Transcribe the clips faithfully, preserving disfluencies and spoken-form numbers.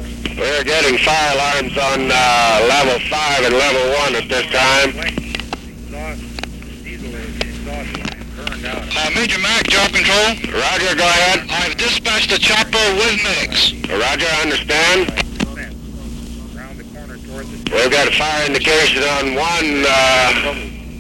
We're getting fire alarms on uh, level five and level one at this time. Uh, Major Mac, job control. Roger, go ahead. I've dispatched a chopper with medics. Roger, I understand. We've got a fire indication on one. Uh,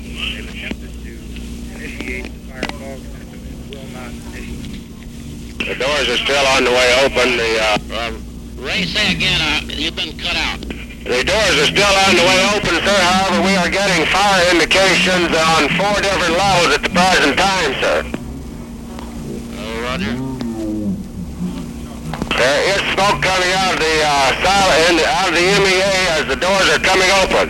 the doors are still on the way open. The uh, Uh, Ray, say again, uh, you've been cut out. The doors are still on the way open, sir. However, we are getting fire indications on four different levels at the present time, sir. Oh, Roger. There is smoke coming out of the uh, solid, out of the M E A as the doors are coming open.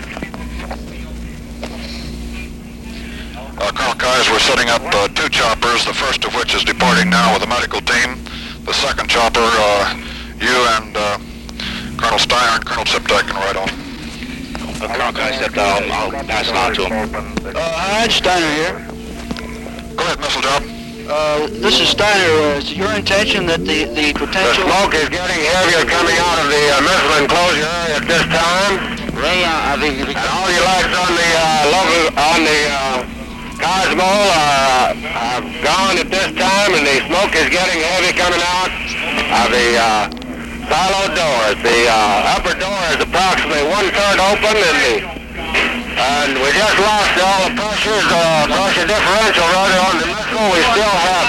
Uh, Colonel Keyes, we're setting up uh, two choppers, the first of which is departing now with a medical team. The second chopper, uh, you and uh, Colonel Steiner and Colonel Siptak can ride on. Uh, Colonel Keyes said uh, I'll, I'll pass it on to him. Uh, hi, Steiner here. Go ahead, missile job. Uh, this is Steiner. Uh, is it your intention that the, the The potential... smoke is getting heavier coming out of the uh, missile enclosure area at this time. Ray, uh, I think... And all your lights on the uh, local, on the uh, Cosmo are, uh, are gone at this time, and the smoke is getting heavy coming out of the uh, silo doors. The uh, upper door is approximately one-third open, and the and we just lost all the pressures, uh, pressure differential rather on the missile. We still have.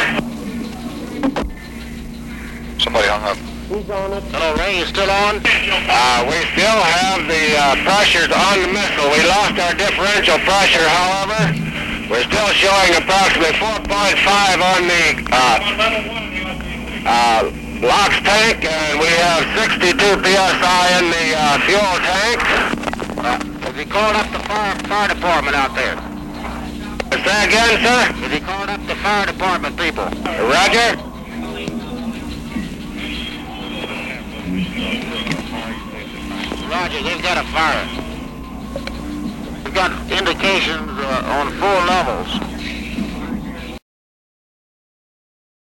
Somebody hung up. Hello, Ray, you still on? Uh, we still have the uh, pressures on the missile. We lost our differential pressure, however. We're still showing approximately four point five on the uh, uh, LOX tank, and we have sixty-two P S I in the uh, fuel tank. Uh, have you called up the fire, fire department out there? Say again, sir? Have you called up the fire department people? Roger. Roger, they've got a fire. We've got indications uh, on four levels.